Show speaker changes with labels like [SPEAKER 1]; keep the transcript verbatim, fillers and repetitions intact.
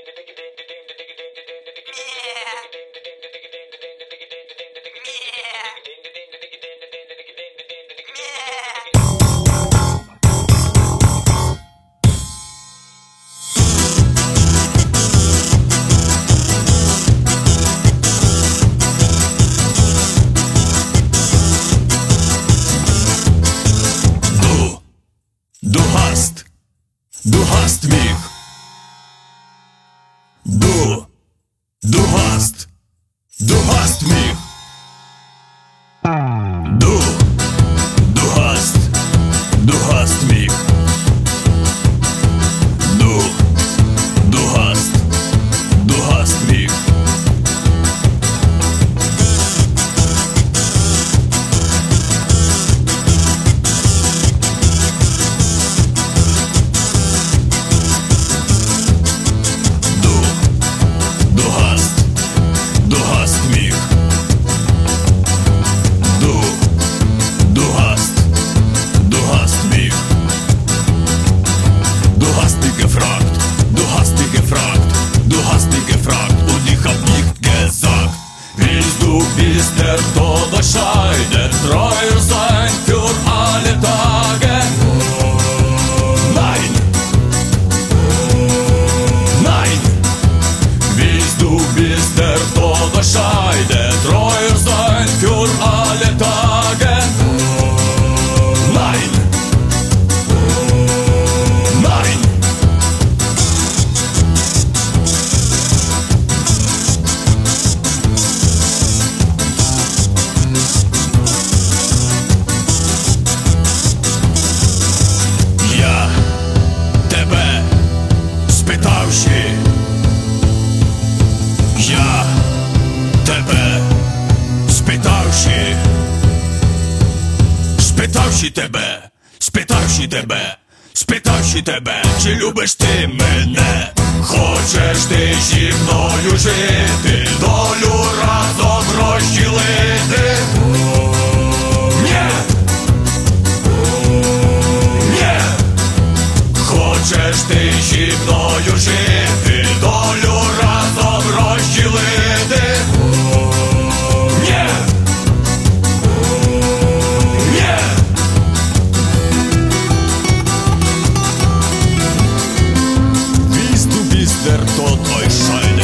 [SPEAKER 1] Du hast, du hast mich. Du, du hast, du hast mich. Du, du hast, du hast mich. Du, du hast, du hast mich. Bist der Todesscheide, treu sein für alle Tage. Nein, nein, willst du bist der Todesscheide, treu sein für alle Tage. Nein, nein. Я тебе спитавши, спитавши тебе, спитавши тебе, спитавши тебе, чи любиш ти мене, хочеш ти зі мною жити, долю разом розділити? Ні, ні, хочеш ти зі мною жити, долю разом розділити? Ні, ні. Bist du bist der Tod euch scheint.